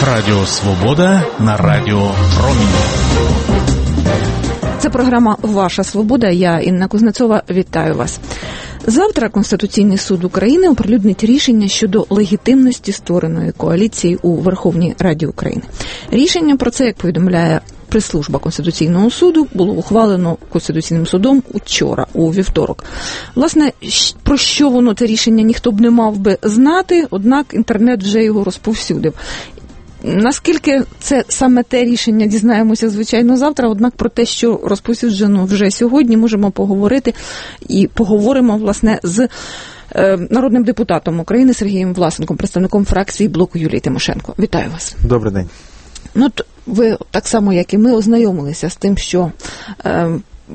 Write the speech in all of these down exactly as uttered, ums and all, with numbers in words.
Радіо Свобода на Радіо Промінь. Це програма «Ваша свобода». Я, Інна Кузнецова, вітаю вас. Завтра Конституційний суд України оприлюднить рішення щодо легітимності створеної коаліції у Верховній Раді України. Рішення про це, як повідомляє прес-служба Конституційного суду, було ухвалено Конституційним судом учора, у вівторок. Власне, про що воно, це рішення, ніхто б не мав би знати, однак інтернет вже його розповсюдив. Наскільки це саме те рішення, дізнаємося, звичайно, завтра, однак про те, що розповсюджено вже сьогодні, можемо поговорити і поговоримо, власне, з е, народним депутатом України Сергієм Власенком, представником фракції блоку Юлії Тимошенко. Вітаю вас. Добрий день. Ну, ви так само, як і ми, ознайомилися з тим, що е,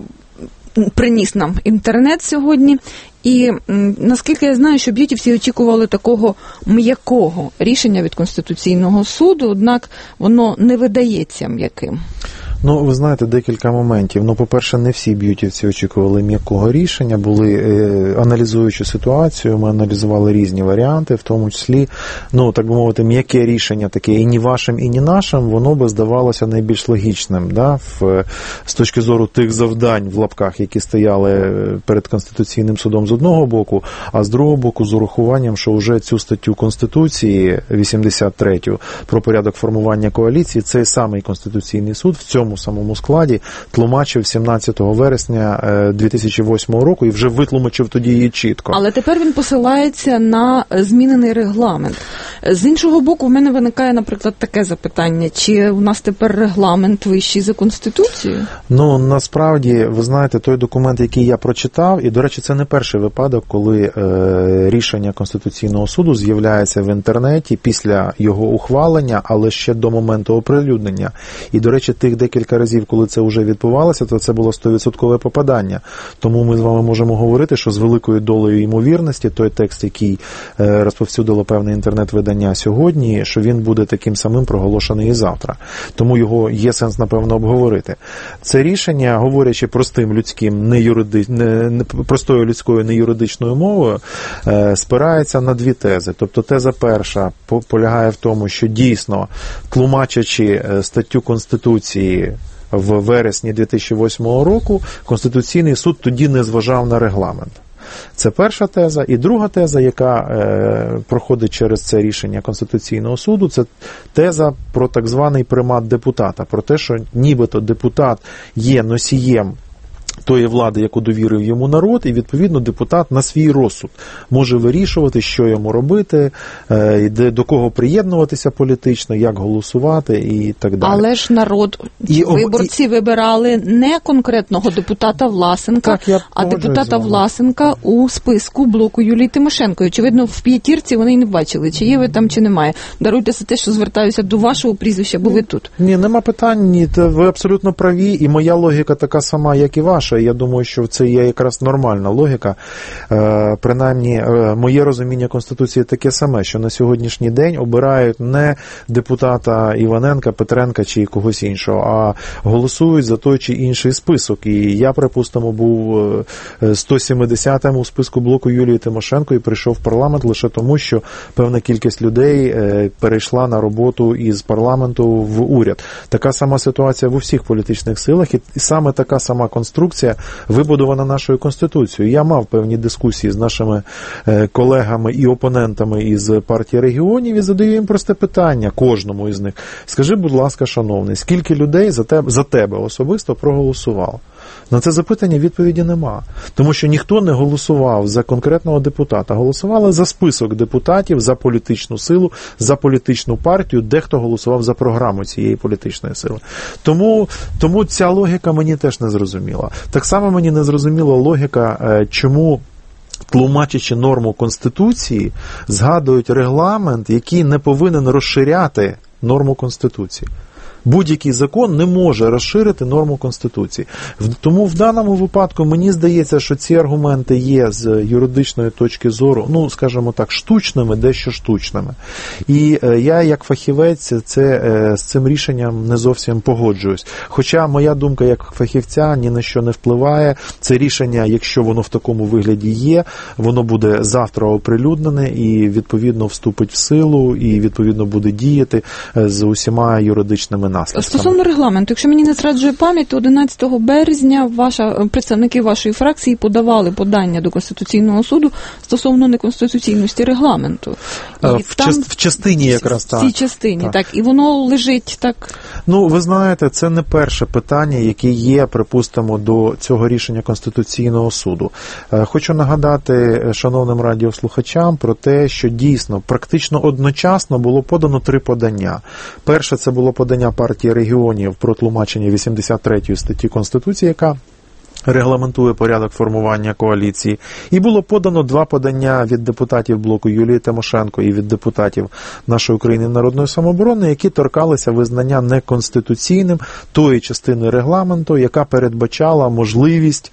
приніс нам інтернет сьогодні. І наскільки я знаю, що б'ютівці очікували такого м'якого рішення від Конституційного суду, однак воно не видається м'яким. Ну, ви знаєте, декілька моментів. Ну, по-перше, не всі б'ютівці очікували м'якого рішення, були, е, аналізуючи ситуацію, ми аналізували різні варіанти, в тому числі, ну, так би мовити, м'яке рішення таке і ні вашим, і ні нашим, воно би здавалося найбільш логічним, да, в, з точки зору тих завдань, в лапках, які стояли перед Конституційним судом з одного боку, а з другого боку з урахуванням, що вже цю статтю Конституції, вісімдесят третю, про порядок формування коаліції, цей самий Конституційний суд в цьому самому складі тлумачив сімнадцятого вересня дві тисячі восьмого року і вже витлумачив тоді її чітко. Але тепер він посилається на змінений регламент. З іншого боку, в мене виникає, наприклад, таке запитання, чи у нас тепер регламент вищий за Конституцію? Ну, насправді, ви знаєте, той документ, який я прочитав, і, до речі, це не перший випадок, коли е, рішення Конституційного суду з'являється в інтернеті після його ухвалення, але ще до моменту оприлюднення. І, до речі, тих декілька Кілька разів, коли це вже відбувалося, то це було сто відсотків попадання. Тому ми з вами можемо говорити, що з великою долею ймовірності той текст, який розповсюдило певне інтернет-видання сьогодні, що він буде таким самим проголошений і завтра. Тому його є сенс, напевно, обговорити. Це рішення, говорячи простим людським, не юриди... не... Не... простою людською неюридичною мовою, спирається на дві тези. Тобто теза перша полягає в тому, що дійсно, тлумачачи статтю Конституції в вересні дві тисячі восьмого року, Конституційний суд тоді не зважав на регламент. Це перша теза. І друга теза, яка е, проходить через це рішення Конституційного суду, це теза про так званий примат депутата, про те, що нібито депутат є носієм тої влади, яку довірив йому народ, і, відповідно, депутат на свій розсуд може вирішувати, що йому робити, до кого приєднуватися політично, як голосувати і так далі. Але ж народ, і, виборці і... вибирали не конкретного депутата Власенка, так, а депутата Власенка у списку блоку Юлії Тимошенко. Очевидно, в п'ятірці вони й не бачили, чи є ви там, чи немає. Даруйте за те, що звертаюся до вашого прізвища, бо ви тут. Ні, нема питань, ні, ви абсолютно праві, і моя логіка така сама, як і ваша. Я думаю, що це є якраз нормальна логіка. Е, принаймні, е, моє розуміння Конституції таке саме, що на сьогоднішній день обирають не депутата Іваненка, Петренка чи когось іншого, а голосують за той чи інший список. І я, припустимо, був сто сімдесятим у списку блоку Юлії Тимошенко і прийшов в парламент лише тому, що певна кількість людей е, перейшла на роботу із парламенту в уряд. Така сама ситуація в усіх політичних силах, і саме така сама конструкція вибудована нашою Конституцією. Я мав певні дискусії з нашими колегами і опонентами із партії регіонів і задаю їм просте питання, кожному із них. Скажи, будь ласка, шановний, скільки людей за тебе, за тебе особисто проголосувало? На це запитання відповіді нема. Тому що ніхто не голосував за конкретного депутата. Голосували за список депутатів, за політичну силу, за політичну партію, дехто голосував за програму цієї політичної сили. Тому, тому ця логіка мені теж не зрозуміла. Так само мені не зрозуміла логіка, чому, тлумачачи норму Конституції, згадують регламент, який не повинен розширяти норму Конституції. Будь-який закон не може розширити норму Конституції. Тому в даному випадку мені здається, що ці аргументи є з юридичної точки зору, ну, скажімо так, штучними, дещо штучними. І я, як фахівець, це, з цим рішенням не зовсім погоджуюсь. Хоча моя думка як фахівця ні на що не впливає. Це рішення, якщо воно в такому вигляді є, воно буде завтра оприлюднене і, відповідно, вступить в силу і, відповідно, буде діяти з усіма юридичними наслідками. Стосовно регламенту, якщо мені не зраджує пам'ять, то одинадцятого березня ваша, представники вашої фракції подавали подання до Конституційного суду стосовно неконституційності регламенту. І в, там, част, в частині якраз так. В цій частині, так. так. І воно лежить так... Ну, ви знаєте, це не перше питання, яке є, припустимо, до цього рішення Конституційного суду. Хочу нагадати шановним радіослухачам про те, що дійсно практично одночасно було подано три подання. Перше, це було подання партії регіонів про тлумачення вісімдесят третьої статті Конституції, яка регламентує порядок формування коаліції. І було подано два подання від депутатів блоку Юлії Тимошенко і від депутатів нашої України народної самооборони, які торкалися визнання неконституційним тої частини регламенту, яка передбачала можливість,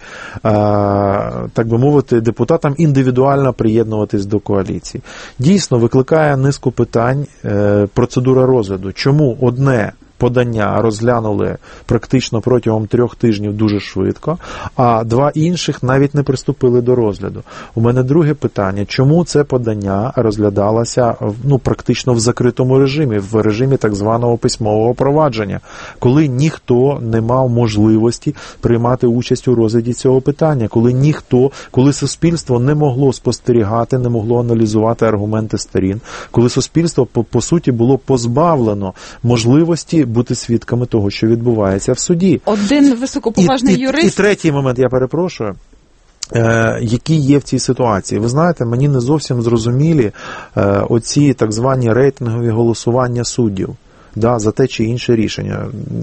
так би мовити, депутатам індивідуально приєднуватись до коаліції. Дійсно, викликає низку питань процедура розгляду. Чому одне подання розглянули практично протягом трьох тижнів дуже швидко, а два інших навіть не приступили до розгляду. У мене друге питання, чому це подання розглядалося ну, практично в закритому режимі, в режимі так званого письмового провадження, коли ніхто не мав можливості приймати участь у розгляді цього питання, коли ніхто, коли суспільство не могло спостерігати, не могло аналізувати аргументи сторін, коли суспільство, по, по суті, було позбавлено можливості бути свідками того, що відбувається в суді. Один високоповажний і, і, юрист... І третій момент, я перепрошую, е, який є в цій ситуації. Ви знаєте, мені не зовсім зрозумілі е, оці так звані рейтингові голосування суддів. Да, за те чи інше рішення.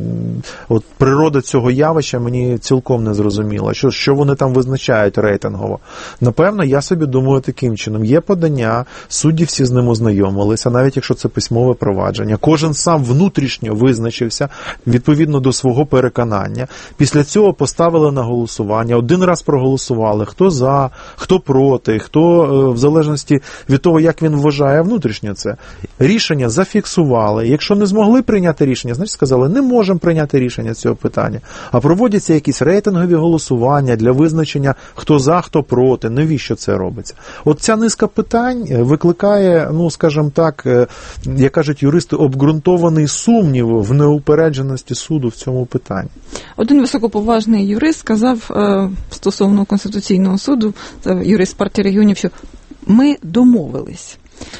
От природа цього явища мені цілком не зрозуміла. Що, що вони там визначають рейтингово? Напевно, я собі думаю таким чином. Є подання, судді всі з ним ознайомилися, навіть якщо це письмове провадження. Кожен сам внутрішньо визначився відповідно до свого переконання. Після цього поставили на голосування. Один раз проголосували. Хто за, хто проти, хто в залежності від того, як він вважає внутрішньо це. Рішення зафіксували. Якщо не змогли могли прийняти рішення, значить сказали, не можемо прийняти рішення цього питання. А проводяться якісь рейтингові голосування для визначення, хто за, хто проти, навіщо це робиться. От ця низка питань викликає, ну, скажімо так, як кажуть юристи, обґрунтований сумнів в неупередженості суду в цьому питанні. Один високоповажний юрист сказав е, стосовно Конституційного суду, це юрист партії регіонів, що ми домовились.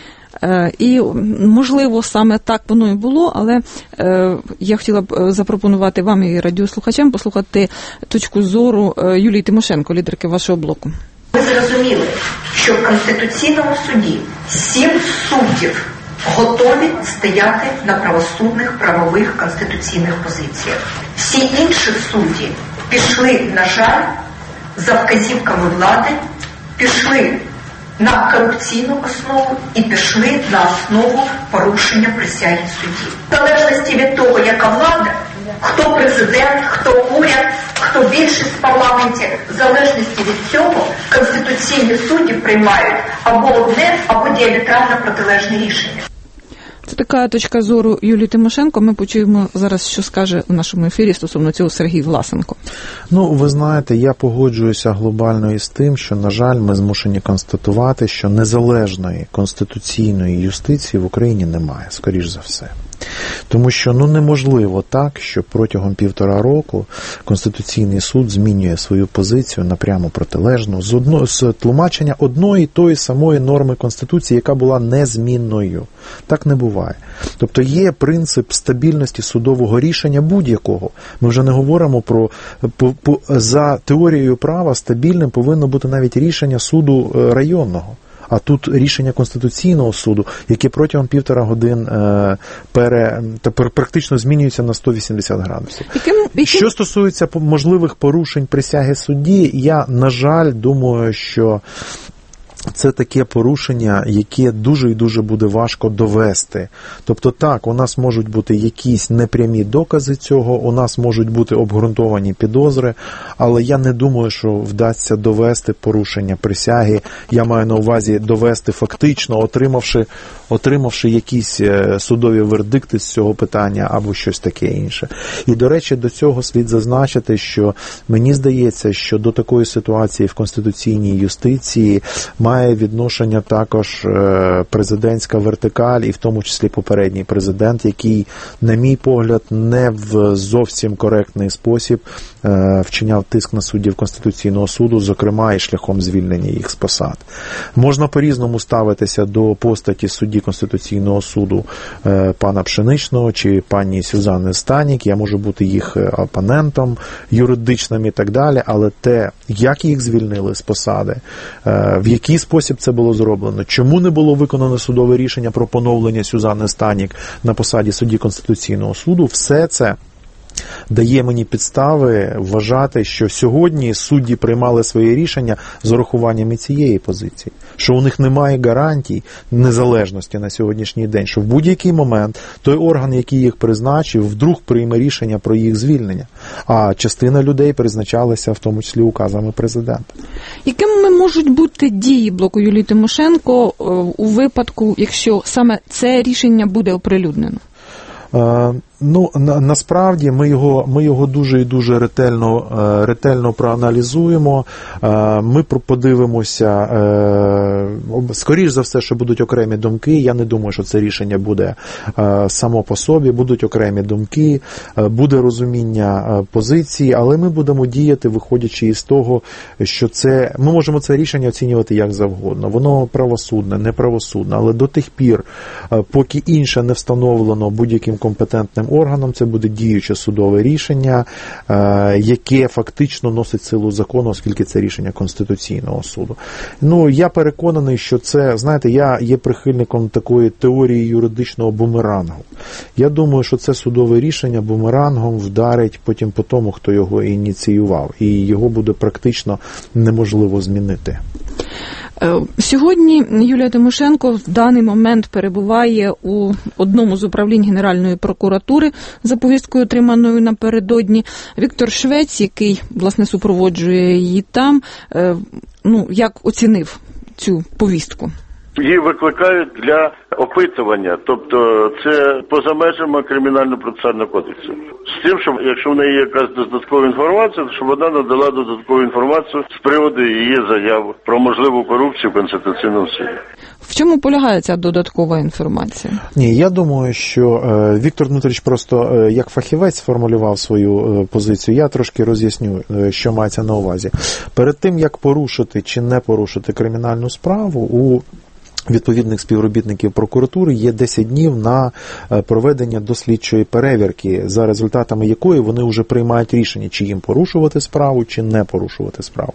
І, можливо, саме так воно і було, але е, я хотіла б запропонувати вам і радіослухачам послухати точку зору Юлії Тимошенко, лідерки вашого блоку. Ми зрозуміли, що в Конституційному суді сім суддів готові стояти на правосудних, правових, конституційних позиціях. Всі інші судді пішли, на жаль, за вказівками влади, пішли на корупційну основу і пішли на основу порушення присяги судді. В залежності від того, яка влада, хто президент, хто уряд, хто більшість в парламенті, в залежності від цього конституційні судді приймають або одне, або діаметрально протилежне рішення. Це така точка зору Юлії Тимошенко. Ми почуємо зараз, що скаже в нашому ефірі стосовно цього Сергій Власенко. Ну, ви знаєте, я погоджуюся глобально із тим, що, на жаль, ми змушені констатувати, що незалежної конституційної юстиції в Україні немає, скоріш за все. Тому що ну неможливо так, що протягом півтора року Конституційний суд змінює свою позицію на прямо протилежну з, одно, з тлумачення одної тої самої норми Конституції, яка була незмінною. Так не буває. Тобто є принцип стабільності судового рішення будь-якого. Ми вже не говоримо про, по, по, за теорією права стабільним повинно бути навіть рішення суду районного. А тут рішення Конституційного суду, яке протягом півтора годин е, пере, тепер практично змінюється на сто вісімдесят градусів. Яким, яким... Що стосується можливих порушень присяги судді, я, на жаль, думаю, що це таке порушення, яке дуже і дуже буде важко довести. Тобто так, у нас можуть бути якісь непрямі докази цього, у нас можуть бути обґрунтовані підозри, але я не думаю, що вдасться довести порушення присяги. Я маю на увазі довести фактично, отримавши, отримавши якісь судові вердикти з цього питання або щось таке інше. І, до речі, до цього слід зазначити, що мені здається, що до такої ситуації в конституційній юстиції має відношення також президентська вертикаль, і в тому числі попередній президент, який, на мій погляд, не в зовсім коректний спосіб вчиняв тиск на суддів Конституційного суду, зокрема і шляхом звільнення їх з посад. Можна по-різному ставитися до постаті судді Конституційного суду пана Пшеничного чи пані Сюзанни Станік, я можу бути їх опонентом юридичним і так далі, але те, як їх звільнили з посади, в який спосіб це було зроблено, чому не було виконано судове рішення про поновлення Сюзанни Станік на посаді судді Конституційного суду, все це дає мені підстави вважати, що сьогодні судді приймали своє рішення з урахуванням і цієї позиції, що у них немає гарантій незалежності на сьогоднішній день, що в будь-який момент той орган, який їх призначив, вдруг прийме рішення про їх звільнення, а частина людей призначалася в тому числі указами президента. Якими можуть бути дії блоку Юлії Тимошенко у випадку, якщо саме це рішення буде оприлюднено? Ну, на, насправді ми його, ми його дуже і дуже ретельно, ретельно проаналізуємо, ми подивимося, скоріш за все, що будуть окремі думки, я не думаю, що це рішення буде само по собі, будуть окремі думки, буде розуміння позиції, але ми будемо діяти, виходячи із того, що це, ми можемо це рішення оцінювати як завгодно, воно правосудне, неправосудне, але до тих пір, поки інше не встановлено будь-яким компетентним органом, це буде діюче судове рішення, яке фактично носить силу закону, оскільки це рішення Конституційного суду. Ну, я переконаний, що це, знаєте, я є прихильником такої теорії юридичного бумерангу. Я думаю, що це судове рішення бумерангом вдарить потім по тому, хто його ініціював, і його буде практично неможливо змінити. Сьогодні Юлія Тимошенко в даний момент перебуває у одному з управлінь Генеральної прокуратури за повісткою, отриманою напередодні. Віктор Швець, який, власне, супроводжує її там, ну, як оцінив цю повістку? Її викликають для опитування, тобто це поза межами Кримінально-процесуального кодексу. З тим, що якщо в неї є якась додаткова інформація, то щоб вона надала додаткову інформацію з приводу її заяв про можливу корупцію в Конституційному суді. В чому полягає ця додаткова інформація? Ні, я думаю, що е, Віктор Дмитрович просто е, як фахівець сформулював свою е, позицію. Я трошки роз'ясню, е, що мається на увазі. Перед тим, як порушити чи не порушити кримінальну справу, у відповідних співробітників прокуратури є десять днів на проведення дослідчої перевірки, за результатами якої вони вже приймають рішення, чи їм порушувати справу, чи не порушувати справу.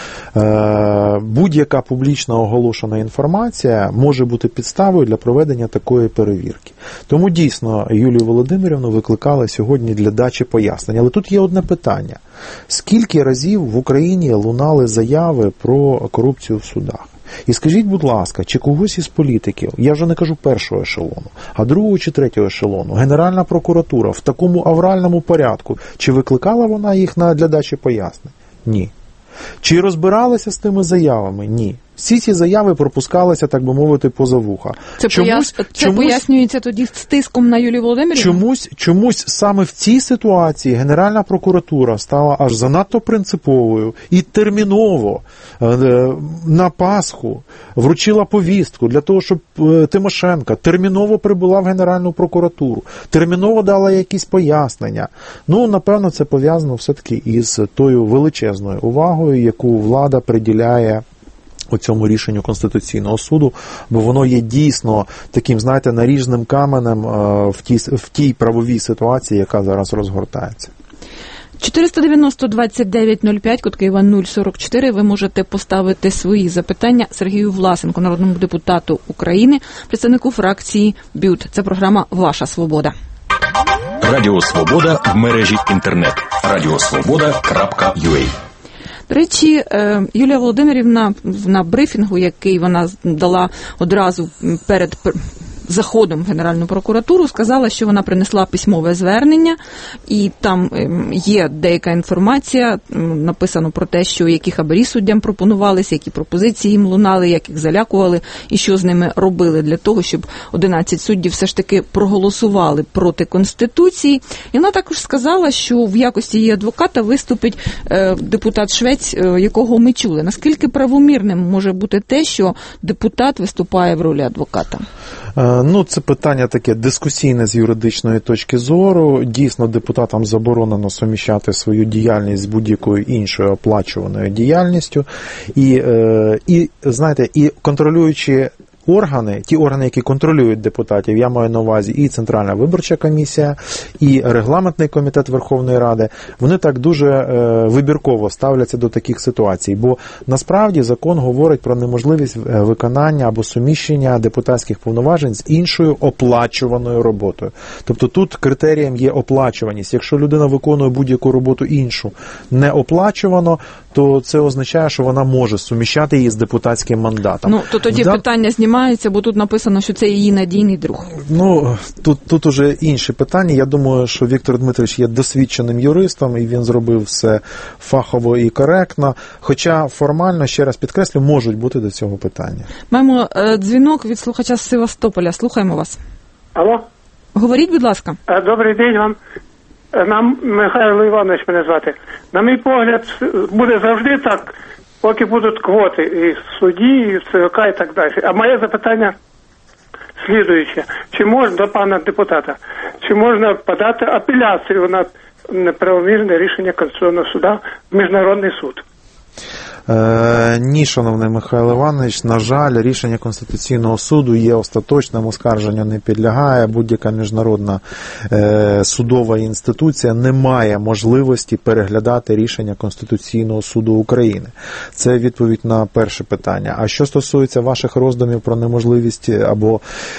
Будь-яка публічно оголошена інформація може бути підставою для проведення такої перевірки. Тому дійсно Юлію Володимирівну викликали сьогодні для дачі пояснень. Але тут є одне питання. Скільки разів в Україні лунали заяви про корупцію в судах? І скажіть, будь ласка, чи когось із політиків, я вже не кажу першого ешелону, а другого чи третього ешелону, Генеральна прокуратура в такому авральному порядку, чи викликала вона їх на, для дачі пояснень? Ні. Чи розбиралися з тими заявами? Ні. Всі ці заяви пропускалися, так би мовити, поза вуха. Це, чомусь, пояс... це чомусь... пояснюється тоді з тиском на Юлію Володимирівну? Чомусь, чомусь саме в цій ситуації Генеральна прокуратура стала аж занадто принциповою і терміново на Пасху вручила повістку для того, щоб Тимошенко терміново прибула в Генеральну прокуратуру, терміново дала якісь пояснення. Ну, напевно, це пов'язано все-таки із тою величезною увагою, яку влада приділяє у цьому рішенню Конституційного суду, бо воно є дійсно таким, знаєте, наріжним каменем в тій, в тій правовій ситуації, яка зараз розгортається. чотириста дев'яносто двадцять дев'ять нуль п'ять, код Києва нуль сорок чотири. Ви можете поставити свої запитання Сергію Власенку, народному депутату України, представнику фракції БЮТ. Це програма «Ваша свобода». Радіо Свобода в мережі інтернет. радіосвобода крапка ю а. До речі, Юлія Володимирівна на брифінгу, який вона дала одразу перед заходом в Генеральну прокуратуру, сказала, що вона принесла письмове звернення, і там є деяка інформація, написано про те, що які хабарі суддям пропонувалися, які пропозиції їм лунали, як їх залякували, і що з ними робили для того, щоб одинадцять суддів все ж таки проголосували проти Конституції. І вона також сказала, що в якості її адвоката виступить депутат Швець, якого ми чули. Наскільки правомірним може бути те, що депутат виступає в ролі адвоката? Ну, це питання таке дискусійне з юридичної точки зору. Дійсно, депутатам заборонено суміщати свою діяльність з будь-якою іншою оплачуваною діяльністю. І, і знаєте, і контролюючи органи, ті органи, які контролюють депутатів, я маю на увазі і Центральна виборча комісія, і регламентний комітет Верховної Ради, вони так дуже е, вибірково ставляться до таких ситуацій, бо насправді закон говорить про неможливість виконання або суміщення депутатських повноважень з іншою оплачуваною роботою. Тобто тут критерієм є оплачуваність. Якщо людина виконує будь-яку роботу іншу не оплачувано, то це означає, що вона може суміщати її з депутатським мандатом. Ну, то тоді да... питання знімається, бо тут написано, що це її надійний друг. Ну, тут, тут уже інші питання. Я думаю, що Віктор Дмитрович є досвідченим юристом, і він зробив все фахово і коректно. Хоча формально, ще раз підкреслю, можуть бути до цього питання. Маємо е, дзвінок від слухача з Севастополя. Слухаємо вас. Алло? Говоріть, будь ласка. Добрий день вам. Нам Михайло Іванович мене звати. На мій погляд, буде завжди так, поки будуть квоти і в суді, і в ЦВК, і так далі. А моє запитання слідуюче. Чи можна, до пана депутата, чи можна подати апеляцію на неправомірне рішення Конституційного суду в Міжнародний суд? Е, ні, шановний Михайло Іванович, на жаль, рішення Конституційного суду є остаточним, оскарженню не підлягає. Будь-яка міжнародна е, судова інституція не має можливості переглядати рішення Конституційного суду України. Це відповідь на перше питання. А що стосується ваших роздумів про неможливість або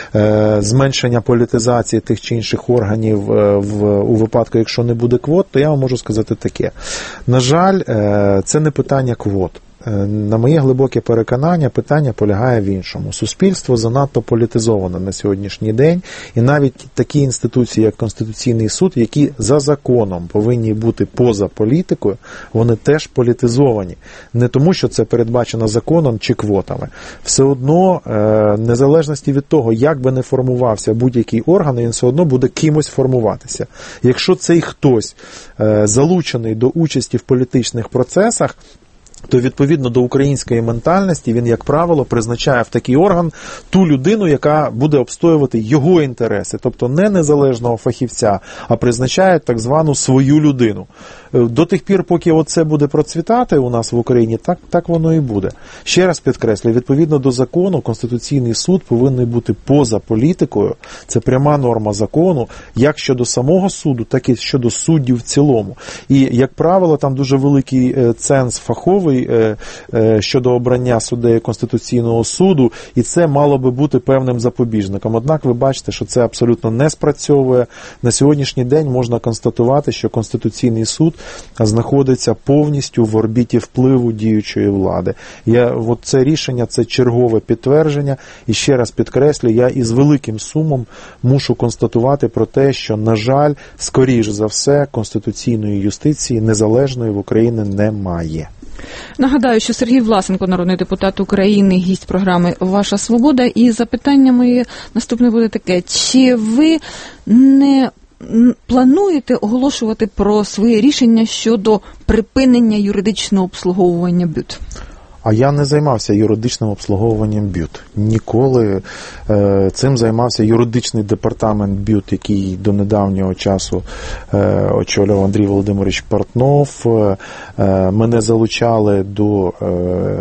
е, зменшення політизації тих чи інших органів е, в, у випадку, якщо не буде квот, то я вам можу сказати таке. На жаль, е, це не питання квот. На моє глибоке переконання, питання полягає в іншому. Суспільство занадто політизоване на сьогоднішній день, і навіть такі інституції, як Конституційний суд, які за законом повинні бути поза політикою, вони теж політизовані. Не тому, що це передбачено законом чи квотами. Все одно, незалежності від того, як би не формувався будь-який орган, він все одно буде кимось формуватися. Якщо цей хтось залучений до участі в політичних процесах, то відповідно до української ментальності він, як правило, призначає в такий орган ту людину, яка буде обстоювати його інтереси, тобто не незалежного фахівця, а призначає так звану свою людину. До тих пір, поки оце буде процвітати у нас в Україні, так, так воно і буде. Ще раз підкреслюю, відповідно до закону, Конституційний суд повинен бути поза політикою, це пряма норма закону, як щодо самого суду, так і щодо суддів в цілому. І, як правило, там дуже великий ценз фаховий щодо обрання суддею Конституційного суду, і це мало би бути певним запобіжником. Однак ви бачите, що це абсолютно не спрацьовує. На сьогоднішній день можна констатувати, що Конституційний суд знаходиться повністю в орбіті впливу діючої влади. Я, от це рішення, це чергове підтвердження, і ще раз підкреслю, я із великим сумом мушу констатувати про те, що, на жаль, скоріш за все, конституційної юстиції незалежної в Україні немає. Нагадаю, що Сергій Власенко, народний депутат України, гість програми «Ваша свобода». І запитання моє наступне буде таке. Чи ви не плануєте оголошувати про своє рішення щодо припинення юридичного обслуговування БЮТ? А я не займався юридичним обслуговуванням БЮТ. Ніколи е, цим займався юридичний департамент БЮТ, який до недавнього часу е, очолював Андрій Володимирович Портнов. Е, мене залучали до е,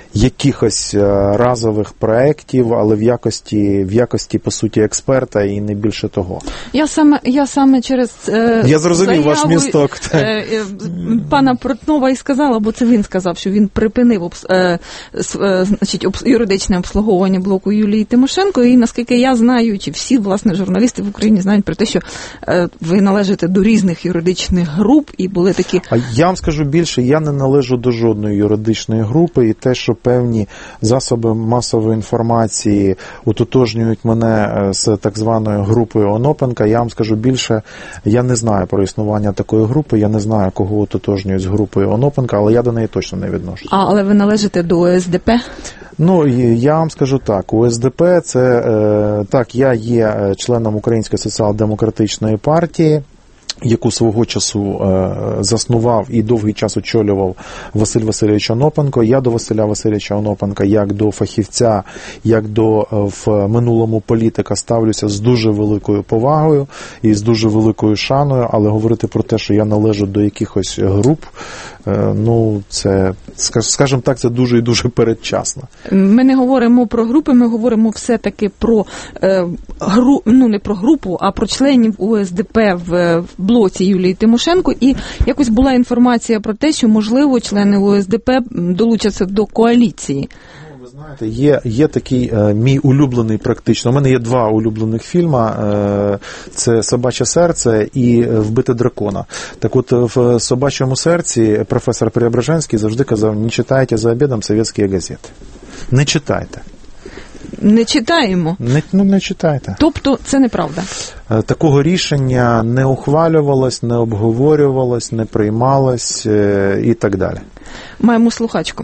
якихось разових проєктів, але в якості, в якості, по суті, експерта і не більше того. Я саме, я саме через е, я зрозумів ваш місток. Е, е, пана Портнова і сказала, бо це він сказав, що він припинив е, е, значить, об, юридичне обслуговування блоку Юлії Тимошенко, і наскільки я знаю, чи всі, власне, журналісти в Україні знають про те, що е, ви належите до різних юридичних груп, і були такі... А я вам скажу більше, я не належу до жодної юридичної групи, і те, що певні засоби масової інформації утотожнюють мене з так званою групою Онопенка, я вам скажу більше, я не знаю про існування такої групи, я не знаю, кого утотожнюють з групою Онопенка, але я до неї точно не відношусь. А, але ви належите до О С Д П? Ну, я вам скажу так, О С Д П це, так, я є членом Української соціал-демократичної партії, яку свого часу е, заснував і довгий час очолював Василь Васильович Онопенко. Я до Василя Васильовича Онопенка, як до фахівця, як до е, в минулому політика ставлюся з дуже великою повагою і з дуже великою шаною, але говорити про те, що я належу до якихось груп, е, ну, це, скажімо так, це дуже і дуже передчасно. Ми не говоримо про групи, ми говоримо все-таки про е, гру, ну, не про групу, а про членів У С Д П в, в блоці Юлії Тимошенко, і якось була інформація про те, що, можливо, члени У С Д П долучаться до коаліції. Ну, ви знаєте, є, є такий е, мій улюблений практично, у мене є два улюблених фільма, е, це «Собаче серце» і «Вбити дракона». Так от, в «Собачому серці» професор Преображенський завжди казав, не читайте за обідом совєтські газети. Не читайте. Не читаємо. Не, ну, не читайте. Тобто це неправда. Такого рішення не ухвалювалось, не обговорювалось, не приймалось і так далі. Маємо слухачку.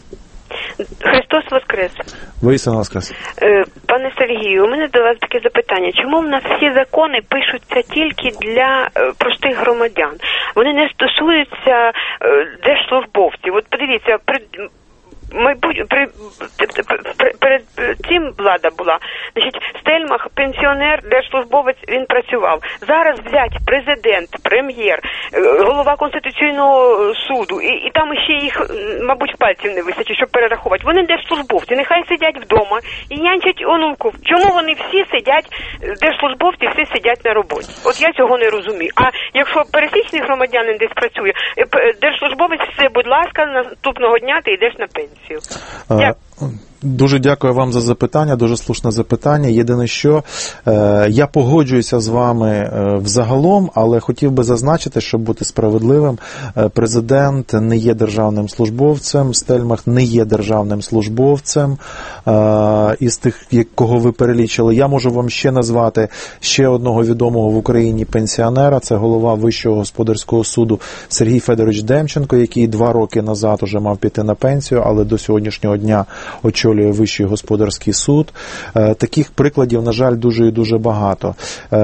Христос Воскрес. Воістину Воскрес. Пане Сергію, у мене до вас таке запитання. Чому в нас всі закони пишуться тільки для простих громадян? Вони не стосуються держслужбовців. От подивіться, при... Майбуть, при, при, перед цим влада була, значить, Стельмах, пенсіонер, держслужбовець, він працював. Зараз взять президент, прем'єр, голова Конституційного суду, і, і там ще їх, мабуть, пальців не вистачить, щоб перерахувати. Вони держслужбовці, нехай сидять вдома і нянчать онуків. Чому вони всі сидять, держслужбовці всі сидять на роботі? От я цього не розумію. А якщо пересічний громадянин десь працює, держслужбовець, все, будь ласка, наступного дня ти йдеш на пенсію. Дякую. Дуже дякую вам за запитання, дуже слушне запитання. Єдине, що е, я погоджуюся з вами е, взагалом, але хотів би зазначити, щоб бути справедливим, е, президент не є державним службовцем, Стельмах не є державним службовцем. Е, із тих, кого ви перелічили, я можу вам ще назвати ще одного відомого в Україні пенсіонера, це голова Вищого господарського суду Сергій Федорович Демченко, який два роки назад уже мав піти на пенсію, але до сьогоднішнього дня очолює Вищий господарський суд. Таких прикладів, на жаль, дуже і дуже багато.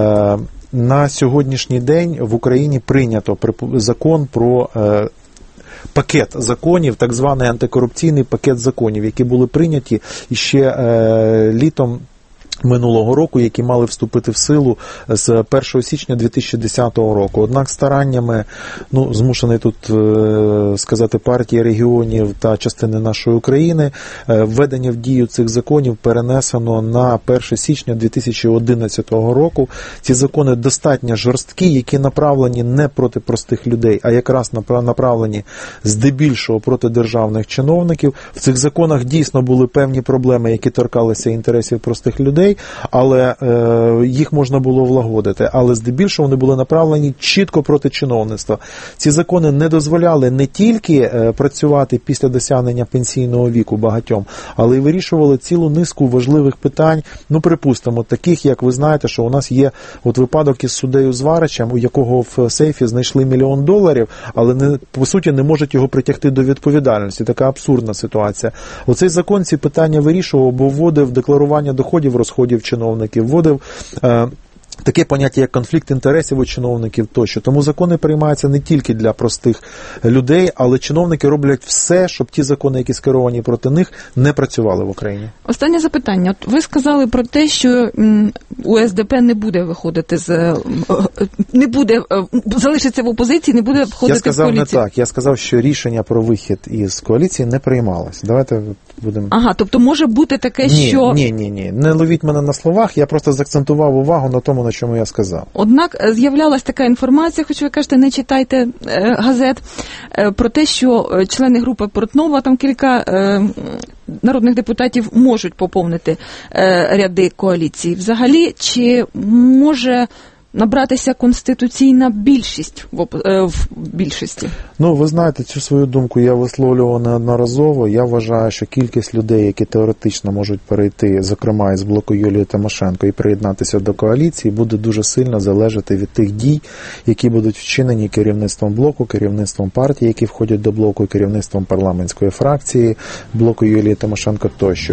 На сьогоднішній день в Україні прийнято закон про пакет законів, так званий антикорупційний пакет законів, які були прийняті ще літом минулого року, які мали вступити в силу з першого січня дві тисячі десятого року. Однак стараннями, ну, змушений тут е, сказати, партії регіонів та частини нашої України, е, введення в дію цих законів перенесено на перше січня дві тисячі одинадцятого року. Ці закони достатньо жорсткі, які направлені не проти простих людей, а якраз направлені здебільшого проти державних чиновників. В цих законах дійсно були певні проблеми, які торкалися інтересів простих людей, але е, їх можна було влагодити. Але здебільшого вони були направлені чітко проти чиновництва. Ці закони не дозволяли не тільки е, працювати після досягнення пенсійного віку багатьом, але й вирішували цілу низку важливих питань, ну, припустимо, таких, як ви знаєте, що у нас є от випадок із суддею Зваричем, у якого в сейфі знайшли мільйон доларів, але не, по суті не можуть його притягти до відповідальності. Така абсурдна ситуація. Оцей закон ці питання вирішував, бо вводив декларування доходів, розходів чиновників, вводив е, таке поняття, як конфлікт інтересів у чиновників тощо. Тому закони приймаються не тільки для простих людей, але чиновники роблять все, щоб ті закони, які скеровані проти них, не працювали в Україні. Останнє запитання. От ви сказали про те, що У С Д П не буде виходити з... не буде... залишиться в опозиції, не буде входити в коаліцію. Я сказав не так. Я сказав, що рішення про вихід із коаліції не приймалось. Давайте Будемо... Ага, тобто може бути таке, ні, що... Ні, ні, ні, не ловіть мене на словах, я просто заакцентував увагу на тому, на чому я сказав. Однак з'являлась така інформація, хоч ви кажете, не читайте е, газет, е, про те, що члени групи Портнова, там кілька е, народних депутатів можуть поповнити е, ряди коаліції. Взагалі, чи може набратися конституційна більшість в, е, в більшості? Ну, ви знаєте, цю свою думку я висловлював неодноразово. Я вважаю, що кількість людей, які теоретично можуть перейти, зокрема із блоку Юлії Тимошенко, і приєднатися до коаліції, буде дуже сильно залежати від тих дій, які будуть вчинені керівництвом блоку, керівництвом партії, які входять до блоку, керівництвом парламентської фракції, блоку Юлії Тимошенко тощо.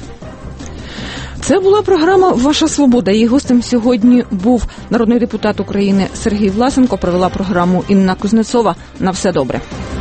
Це була програма «Ваша свобода». Її гостем сьогодні був народний депутат України Сергій Власенко. Провела програму Інна Кузнецова. На все добре.